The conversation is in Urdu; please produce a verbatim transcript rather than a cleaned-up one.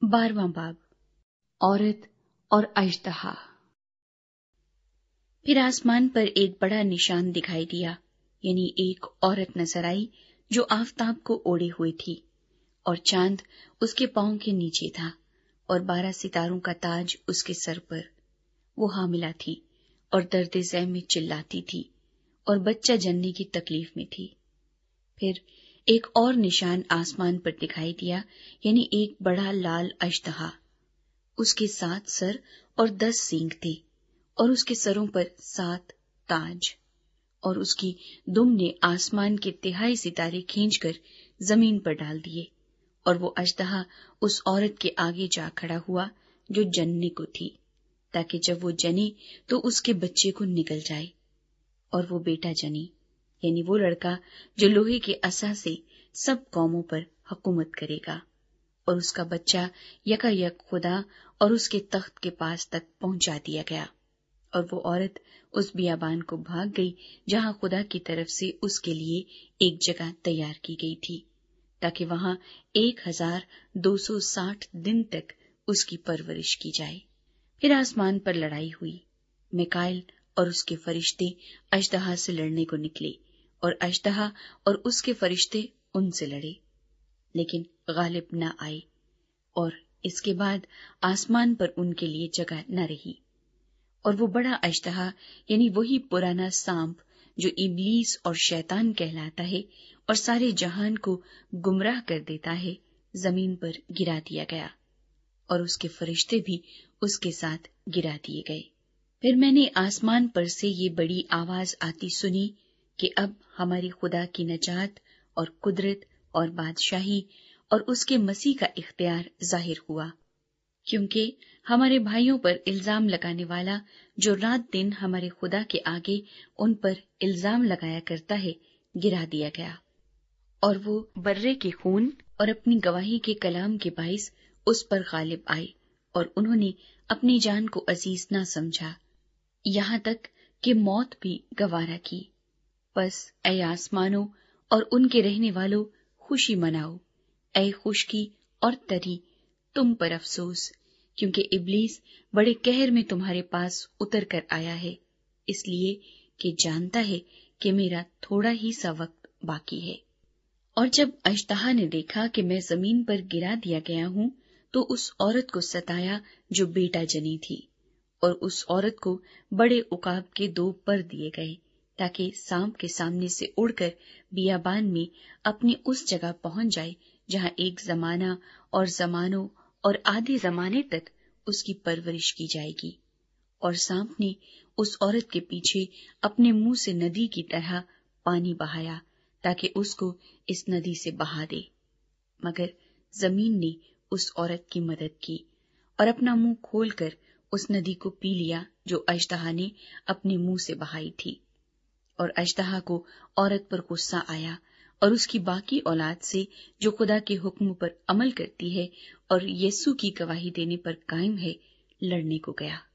بارہواں باب، عورت اور اژدہا۔ پھر آسمان پر ایک بڑا نشان دکھائی دیا، یعنی ایک عورت نظر آئی جو آفتاب کو اوڑھے ہوئے تھی، اور چاند اس کے پاؤں کے نیچے تھا، اور بارہ ستاروں کا تاج اس کے سر پر۔ وہ حاملہ تھی اور درد ذہ میں چلاتی تھی، اور بچہ جننے کی تکلیف میں تھی۔ پھر ایک اور نشان آسمان پر دکھائی دیا، یعنی ایک بڑا لال اژدہا۔ اس کے سات سر اور دس سینگ تھے، اور اس کے سروں پر سات تاج، اور اس کی دم نے آسمان کے تہائی ستارے کھینچ کر زمین پر ڈال دیے، اور وہ اژدہا اس عورت کے آگے جا کھڑا ہوا جو جننے کو تھی، تاکہ جب وہ جنے تو اس کے بچے کو نگل جائے، اور وہ بیٹا جنی، یعنی وہ لڑکا جو لوہے کے عصا سے سب قوموں پر حکومت کرے گا، اور اس کا بچہ یکا یک خدا اور اس کے تخت کے پاس تک پہنچا دیا گیا۔ اور وہ عورت اس بیابان کو بھاگ گئی جہاں خدا کی طرف سے اس کے لیے ایک جگہ تیار کی گئی تھی، تاکہ وہاں ایک ہزار دو سو ساٹھ دن تک اس کی پرورش کی جائے۔ پھر آسمان پر لڑائی ہوئی، میکائیل اور اس کے فرشتے اژدہا سے لڑنے کو نکلے، اور اژدہا اور اس کے فرشتے ان سے لڑے، لیکن غالب نہ آئے، اور اس کے بعد آسمان پر ان کے لیے جگہ نہ رہی۔ اور وہ بڑا اژدہا، یعنی وہی پرانا سانپ جو ابلیس اور شیطان کہلاتا ہے اور سارے جہان کو گمراہ کر دیتا ہے، زمین پر گرا دیا گیا، اور اس کے فرشتے بھی اس کے ساتھ گرا دیے گئے۔ پھر میں نے آسمان پر سے یہ بڑی آواز آتی سنی کہ اب ہمارے خدا کی نجات اور قدرت اور بادشاہی اور اس کے مسیح کا اختیار ظاہر ہوا، کیونکہ ہمارے بھائیوں پر الزام لگانے والا جو رات دن ہمارے خدا کے آگے ان پر الزام لگایا کرتا ہے، گرا دیا گیا، اور وہ برے کے خون اور اپنی گواہی کے کلام کے باعث اس پر غالب آئے، اور انہوں نے اپنی جان کو عزیز نہ سمجھا، یہاں تک کہ موت بھی گوارا کی۔ پس اے آسمانوں اور ان کے رہنے والوں، خوشی مناؤ، اے خشکی اور تری، تم پر افسوس، کیونکہ ابلیس بڑے قہر میں تمہارے پاس اتر کر آیا ہے، اس لیے کہ جانتا ہے کہ میرا تھوڑا ہی سا وقت باقی ہے۔ اور جب اژدہا نے دیکھا کہ میں زمین پر گرا دیا گیا ہوں، تو اس عورت کو ستایا جو بیٹا جنی تھی، اور اس عورت کو بڑے عقاب کے دو پر دیے گئے، تاکہ سانپ کے سامنے سے اڑ کر بیابان میں اپنی اس جگہ پہنچ جائے جہاں ایک زمانہ اور زمانوں اور آدھے زمانے تک اس کی پرورش کی جائے گی۔ اور سانپ نے اس عورت کے پیچھے اپنے منہ سے ندی کی طرح پانی بہایا، تاکہ اس کو اس ندی سے بہا دے، مگر زمین نے اس عورت کی مدد کی اور اپنا منہ کھول کر اس ندی کو پی لیا جو اژدہا نے اپنے منہ سے بہائی تھی۔ اور اژدہا کو عورت پر غصہ آیا، اور اس کی باقی اولاد سے جو خدا کے حکم پر عمل کرتی ہے اور یسوع کی گواہی دینے پر قائم ہے، لڑنے کو گیا۔